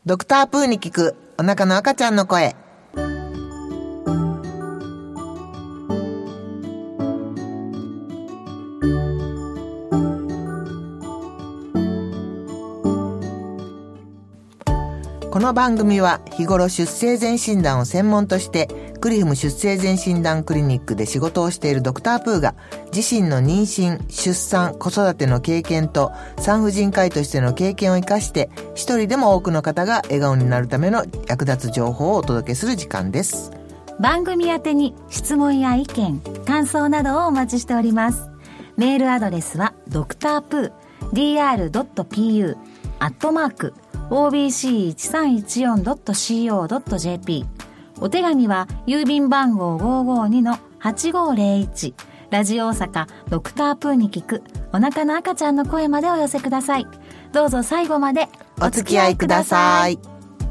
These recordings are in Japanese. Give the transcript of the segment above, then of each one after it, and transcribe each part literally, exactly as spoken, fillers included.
ドクタープーに聞くお腹の赤ちゃんの声。この番組は日頃出生前診断を専門としてクリフム出生前診断クリニックで仕事をしているドクタープーが自身の妊娠、出産、子育ての経験と産婦人科医としての経験を生かして一人でも多くの方が笑顔になるための役立つ情報をお届けする時間です。 番組宛てに質問や意見、感想などをお待ちしております。メールアドレスはドクタープー ドクタープー アットマーク オービーシーいちさんいちよん ドット シーオー ドット ジェーピー。 お手紙は郵便番号 ごーごーに のはちごーぜろいち ラジオ大阪ドクタープーに聞くお腹の赤ちゃんの声までお寄せください。どうぞ最後までお付き合いください。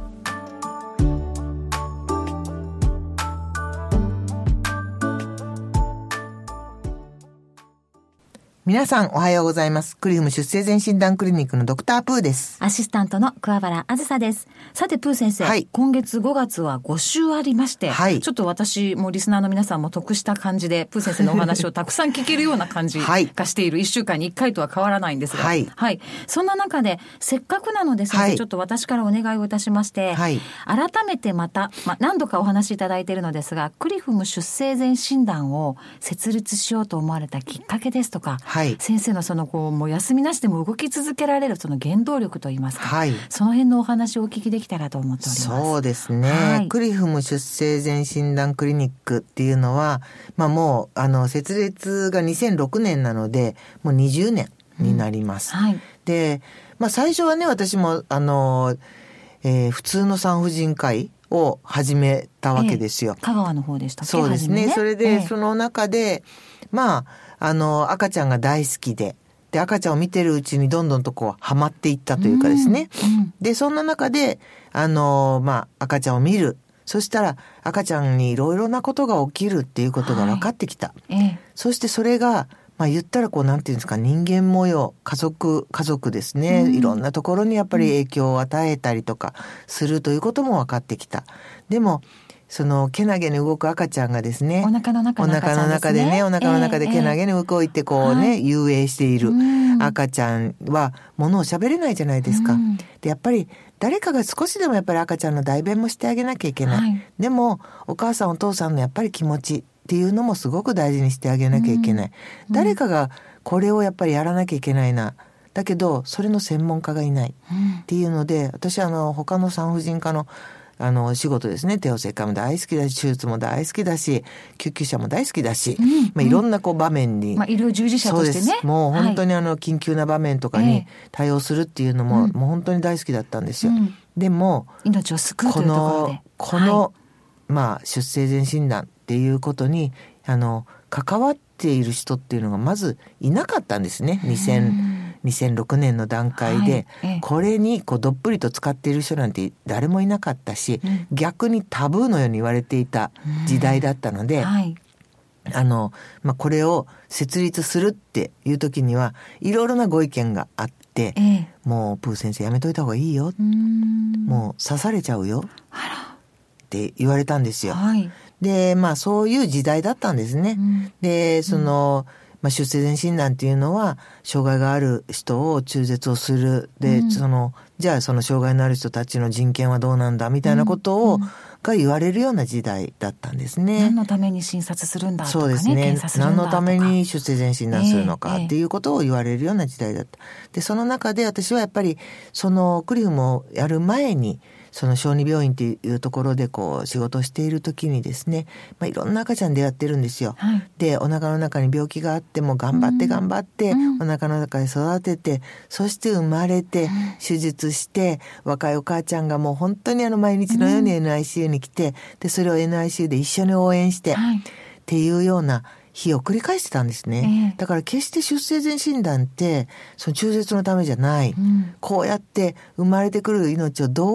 皆さんおはようございます。クリフム出生前診断クリニックのドクタープーです。 アシスタントの桑原あずさです。さてプー先生、はい、今月ごがつはご週ありまして、はい、ちょっと私もリスナーの皆さんも得した感じでプー先生のお話をたくさん聞けるような感じがしているいっしゅうかんにいっかいとは変わらないんですが、はいはい、そんな中でせっかくなので先生、はい、ちょっと私からお願いをいたしまして、はい、改めてまた、ま、何度かお話しいただいているのですがクリフム出生前診断を設立しようと思われたきっかけですとか、はい、先生のそのこうもう休みなしでも動き続けられるその原動力といいますか、はい、その辺のお話をお聞きできたらと思っております。 そうですね、はい、クリフム出生前診断クリニックっていうのは、まあ、もうあの設立がにせんろくねんなのでもうにじゅうねんになります、うんはい、で、まあ、最初はね私もあの、えー、普通の産婦人科医を始めたわけですよ、 えー、香川の方でしたっけ。 そうですね、それで、えー、その中でまああの赤ちゃんが大好きでで赤ちゃんを見てるうちにどんどんとこうハマっていったというかですね、うんうん、でそんな中であの、まあ、赤ちゃんを見る、そしたら赤ちゃんにいろいろなことが起きるっていうことが分かってきた、はいええ、そしてそれが、まあ、言ったらこうなんていうんですか、人間模様、家族家族ですね、うん、いろんなところにやっぱり影響を与えたりとかするということも分かってきた。でもそのけなげに動く赤ちゃんがですね、 お腹の中の赤ちゃんですね、 お腹の中でね、お腹の中でけなげに動いてこうね、えー、遊泳している赤ちゃんはものを喋れないじゃないですか、うん、でやっぱり誰かが少しでもやっぱり赤ちゃんの代弁もしてあげなきゃいけない、はい、でもお母さんお父さんのやっぱり気持ちっていうのもすごく大事にしてあげなきゃいけない、うん、誰かがこれをやっぱりやらなきゃいけないな、だけどそれの専門家がいないっていうので、私はあの他の産婦人科のあの仕事ですね、帝王切開も大好きだし手術も大好きだし救急車も大好きだし、うんまあ、いろんなこう場面に、 まあ、医療従事者としてね、 そうです、もう本当にあの緊急な場面とかに対応するっていうのも、はい、もう本当に大好きだったんですよ、うん、でも命を救うというところでこの、この、はいまあ、出生前診断っていうことにあの関わっている人っていうのがまずいなかったんですね。にせんろくねんの段階で、はい、これにこうどっぷりと使っている人なんて誰もいなかったし、うん、逆にタブーのように言われていた時代だったので、はい、あのまあ、これを設立するっていう時にはいろいろなご意見があって、ええ、もうプー先生やめといた方がいいよ、うんもう刺されちゃうよって言われたんですよ、はい、でまあそういう時代だったんですね、うん、でその、うんまあ、出生前診断っていうのは障害がある人を中絶をするで、うん、そのじゃあその障害のある人たちの人権はどうなんだみたいなことを、うんうん、が言われるような時代だったんですね。 何のために診察するんだとかね、 そうですね、 検査するんだとか、 何のために出生前診断するのかっていうことを言われるような時代だった。でその中で私はやっぱりそのクリフムをやる前にその小児病院っていうところでこう仕事をしている時にですね、まあ、いろんな赤ちゃん出会ってるんですよ、はい、でお腹の中に病気があっても頑張って頑張って、うん、お腹の中で育ててそして生まれて、うん、手術して若いお母ちゃんがもう本当にあの毎日のように エヌアイシーユー に来て、でそれを エヌアイシーユー で一緒に応援して、はい、っていうような日を繰り返してたんですね、えー、だから決して出生前診断ってその中絶のためじゃない、うん、こうやって生まれてくる命をどうやって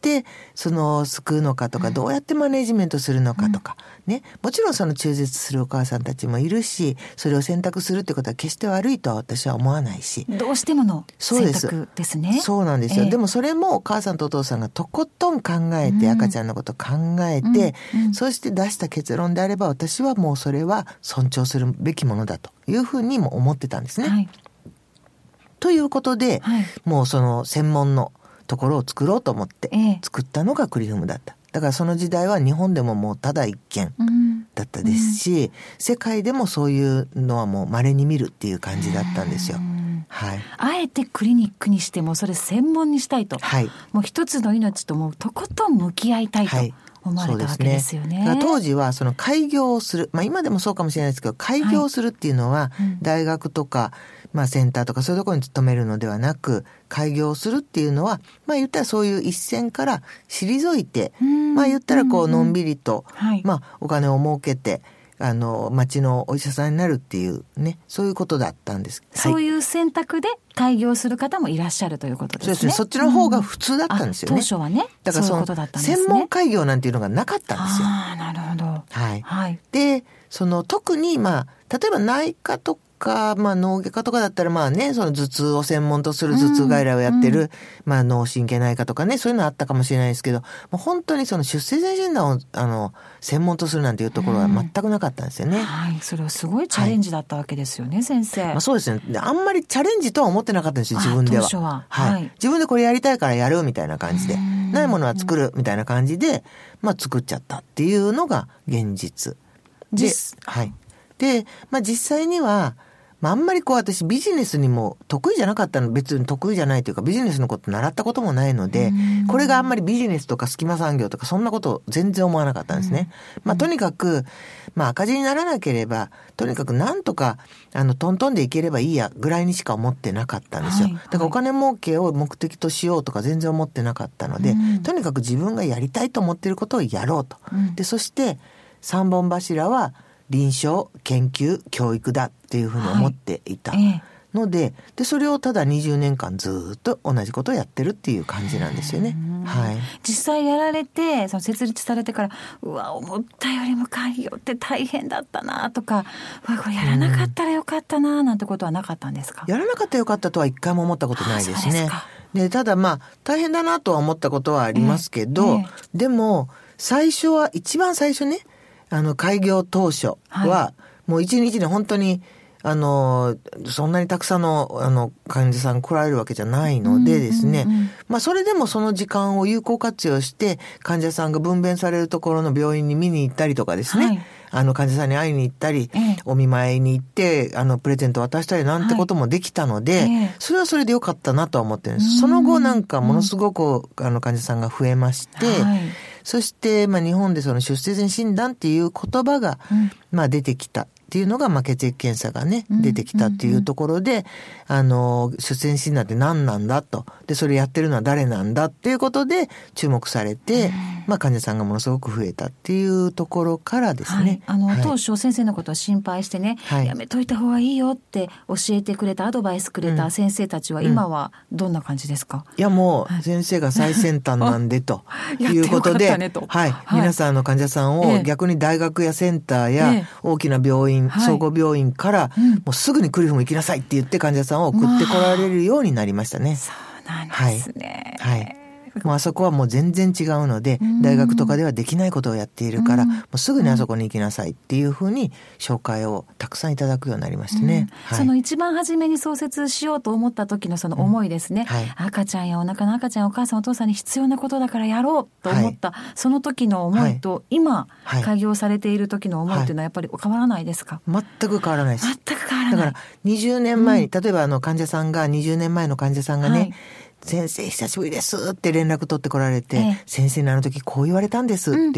ってその救うのかとか、どうやってマネジメントするのかとか、うん、ね、もちろんその中絶するお母さんたちもいるし、それを選択するってことは決して悪いとは私は思わないし、 どうしてもの選択ですね。 そうなんですよ、えー、でもそれもお母さんとお父さんがとことん考えて、うん、赤ちゃんのこと考えて、うんうん、そして出した結論であれば、私はもうそれは尊重するべきものだというふうにも思ってたんですね、はい、ということで、はい、もうその専門のところを作ろうと思って作ったのがクリフムだった。だからその時代は日本でももうただ一件だったですし、うんうん、世界でもそういうのはもう稀に見るっていう感じだったんですよ、はい、 あえてクリニックにしてもそれ専門にしたいと、はい、もう一つの命ともうとことん向き合いたいと、はい、思われたわけですよね。 だから当時はその開業をする、まあ今でもそうかもしれないですけど、開業するっていうのは大学とか、まあセンターとかそういうところに勤めるのではなく、開業するっていうのは、まあ言ったらそういう一線から退いて、まあ言ったらこうのんびりと、まあお金を儲けて、あの町のお医者さんになるっていうね、そういうことだったんです。 そういう選択で開業する方もいらっしゃるということですね。 そうですね。そっちの方が普通だったんですよね。 うん、当初はね。 だからその専門開業なんていうのがなかったんですよ。 ああ、なるほど。 はい。はい。で、その特にまあ例えば内科とかかまあ、脳外科とかだったらまあね、その頭痛を専門とする頭痛外来をやってる、うん、まあ脳神経内科とかね、そういうのあったかもしれないですけど、もう本当にその出生前診断をあの専門とするなんていうところは全くなかったんですよね、うん、 はい。それはすごいチャレンジだったわけですよね、はい、先生。 まあ、そうですね。あんまりチャレンジとは思ってなかったんですよ、自分では。 当初は、 はい、はい。自分でこれやりたいからやるみたいな感じで、ないものは作るみたいな感じで、まあ作っちゃったっていうのが現実で、はい。で、まあ実際にはまあ、あんまりこう私ビジネスにも得意じゃなかったの、別に得意じゃないというかビジネスのこと習ったこともないので、これがあんまりビジネスとか隙間産業とかそんなこと全然思わなかったんですね。まあとにかく、まあ赤字にならなければ、とにかくなんとかあのトントンでいければいいやぐらいにしか思ってなかったんですよ。だからお金儲けを目的としようとか全然思ってなかったので、とにかく自分がやりたいと思っていることをやろうと。で、そして三本柱は臨床、研究、教育だっていうふうに思っていたので、はい、でそれをただにじゅうねんかんずっと同じことをやってるっていう感じなんですよね。はい。 実際やられて、その設立されてから、うわ思ったよりも開業って大変だったなとか、うわこれやらなかったらよかったななんてことはなかったんですか？ やらなかったらよかったとは一回も思ったことないですね。でただまあ大変だなとは思ったことはありますけど、えーえー、でも最初は一番最初ね。あの開業当初はもう一日に本当にあのそんなにたくさんのあの患者さん来られるわけじゃないのでですね、うんうんうん、まあそれでもその時間を有効活用して患者さんが分娩されるところの病院に見に行ったりとかですね、はい、あの患者さんに会いに行ったり、ええ、お見舞いに行ってあのプレゼント渡したりなんてこともできたので、はいええ、それはそれでよかったなとは思ってるんです。その後なんかものすごくあの患者さんが増えまして、はい、そして、まあ、日本でその出生前診断っていう言葉が、うん、まあ、出てきたっていうのが、まあ、血液検査がね、出てきたっていうところで、うんうんうん、あの、出生前診断って何なんだと。で、それやってるのは誰なんだっていうことで注目されて、うん、まあ、患者さんがものすごく増えたっていうところからですね。はい、 あの、はい、当初先生のことを心配してね、はい、やめといた方がいいよって教えてくれた、アドバイスくれた先生たちは、今はどんな感じですか？ うん、いや、もう、先生が最先端なんでということで、はい、はい、皆さんの患者さんを逆に大学やセンターや大きな病院、総合病院からもうすぐにクリフム行きなさいって言って患者さんを送ってこられるようになりましたね。 そうなんですね。 はい。はいもうあそこはもう全然違うので、大学とかではできないことをやっているから、もうすぐにあそこに行きなさいっていうふうに紹介をたくさんいただくようになりましてね。 うんはい、その一番初めに創設しようと思った時のその思いですね。うんはい、赤ちゃんやお腹の赤ちゃん、お母さんお父さんに必要なことだからやろうと思った、はい、その時の思いと、今、はい、開業されている時の思いっていうのはやっぱり変わらないですか？ 全く変わらないです。 全く変わらない。 だからにじゅうねんまえに、うん、例えばあの患者さんがにじゅうねんまえの患者さんがね、はい先生久しぶりですって連絡取ってこられて、ええ、先生にあの時こう言われたんですって、うん、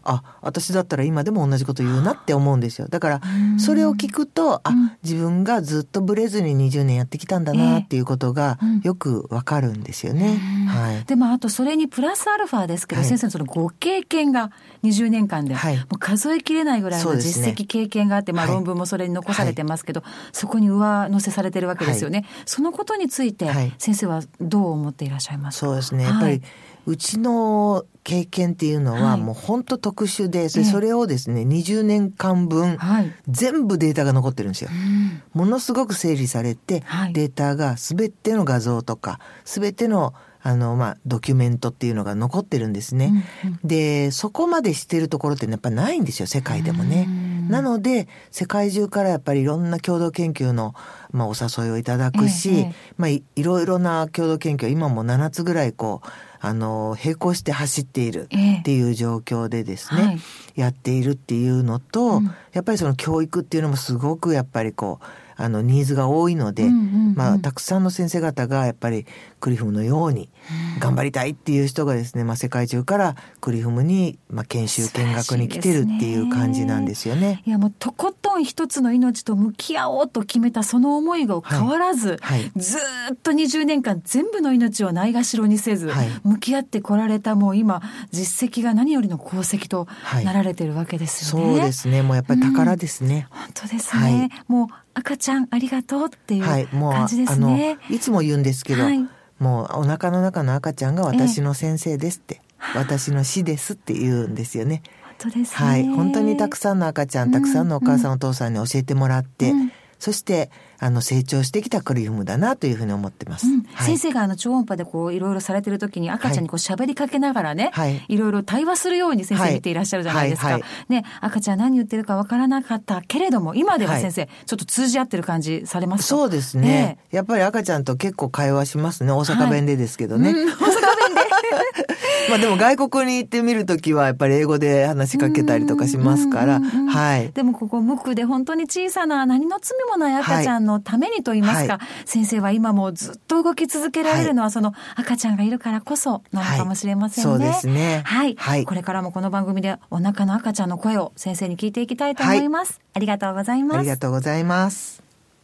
あ、私だったら今でも同じこと言うなって思うんですよ。だからそれを聞くと、あ、自分がずっとブレずににじゅうねんやってきたんだなっていうことがよくわかるんですよね、はい、 でもあとそれにプラスアルファですけど、はい、先生のそのご経験がにじゅうねんかんで、はい、もう数えきれないぐらいの実績経験があって、ね、まあ、論文もそれに残されてますけど、はい、そこに上乗せされてるわけですよね、はい、そのことについて先生はどう思っていらっしゃいますか？ そうですね、やっぱり、はい、うちの経験っていうのはもう本当特殊で、はい、それ、それをですね、にじゅうねんかんぶん、はい、全部データが残ってるんですよ、うん、ものすごく整理されて、はい、データが全ての画像とか全てのあの、まあ、ドキュメントっていうのが残ってるんですね、うんうん、でそこまでしてるところってやっぱないんですよ、世界でもね。なので世界中からやっぱりいろんな共同研究の、まあ、お誘いをいただくし、ええまあ、い, いろいろな共同研究は今もななつぐらいこうあの並行して走っているっていう状況でですね、ええはい、やっているっていうのと、うん、やっぱりその教育っていうのもすごくやっぱりこうあのニーズが多いので、うんうんうんまあ、たくさんの先生方がやっぱりクリフムのように頑張りたいっていう人がですね、まあ、世界中からクリフムに、まあ、研修見学に来てるっていう感じなんですよね。 いやもうとことん一つの命と向き合おうと決めたその思いが変わらず、はいはい、ずっとにじゅうねんかん全部の命をないがしろにせず、はい、向き合ってこられた、もう今実績が何よりの功績となられてるわけですよね、 はい、そうですね、もうやっぱり宝ですね、 うん、本当ですね、はい、もう赤ちゃんありがとうっていう感じですね、はい、もうあのいつも言うんですけど、はい、もうお腹の中の赤ちゃんが私の先生ですって、えー、私の師ですって言うんですよね。 本当ですね、 はい、本当にたくさんの赤ちゃん、たくさんのお母さん、うん、お父さんに教えてもらって、うん、そしてあの成長してきたクリフムだなというふうに思ってます、うんはい、先生があの超音波でこういろいろされてる時に赤ちゃんにこう喋りかけながらね、はい、いろいろ対話するように先生見ていらっしゃるじゃないですか、はいはいはい、ね、赤ちゃん何言ってるかわからなかったけれども今では先生、はい、ちょっと通じ合ってる感じされますか？ そうですね、えー、やっぱり赤ちゃんと結構会話しますね、大阪弁でですけどね、はいうん、大阪弁でまあでも外国に行ってみるときはやっぱり英語で話しかけたりとかしますから、はい。 でもここ無垢で本当に小さな何の罪もない赤ちゃんのためにと言いますか、はい、先生は今もずっと動き続けられるのはその赤ちゃんがいるからこそなのかもしれませんね、はい、そうですね、はい、はい。これからもこの番組でお腹の赤ちゃんの声を先生に聞いていきたいと思います、はい、ありがとうございます。 ありがとうございます。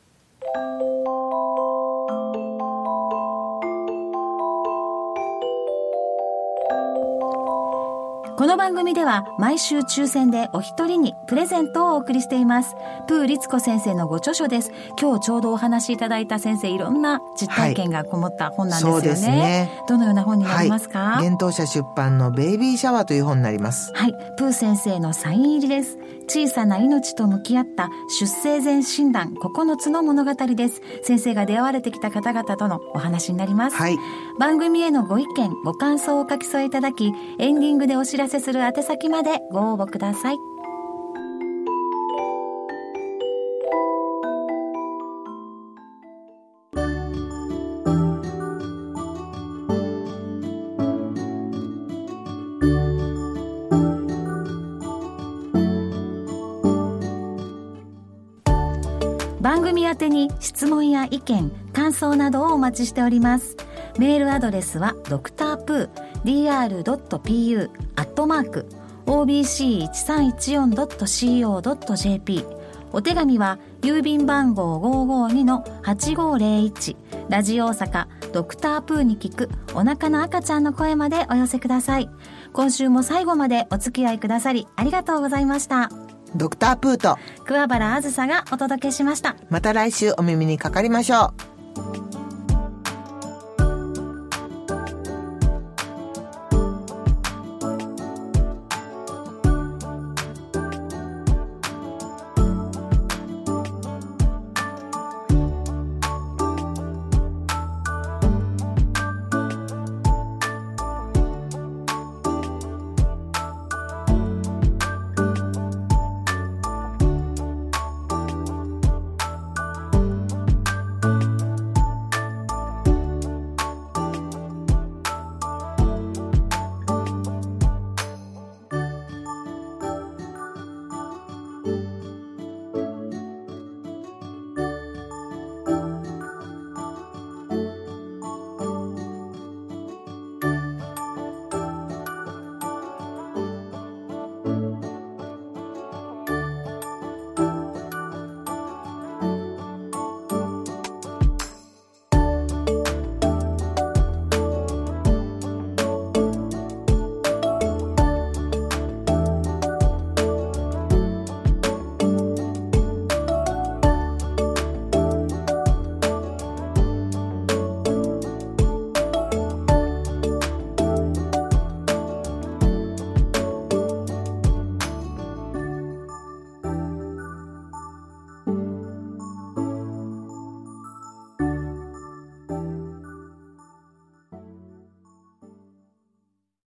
この番組では毎週抽選でお一人にプレゼントをお送りしています。プー律子先生のご著書です。今日ちょうどお話しいただいた先生、いろんな実体験がこもった本なんですよね、はい、そうですね。どのような本になりますか？ はい、幻冬舎出版のベイビーシャワーという本になります。 はい、プー先生のサイン入りです。小さな命と向き合った出生前診断ここのつの物語です。先生が出会われてきた方々とのお話になります、はい、番組へのご意見ご感想をお書き添えいただき、エンディングでお知らせする宛先までご応募ください。番組宛てに質問や意見、感想などをお待ちしております。メールアドレスはドクタープー ディーアールドットピーユー アットマーク オービーシーいちさんいちよんドットシーオードットジェーピー。 お手紙は郵便番号 ごーごーにのはちごーぜろいち ラジオ大阪ドクタープーに聞くお腹の赤ちゃんの声までお寄せください。今週も最後までお付き合いくださりありがとうございました。 ドクタープーと桑原あずさがお届けしました。 また来週お耳にかかりましょう。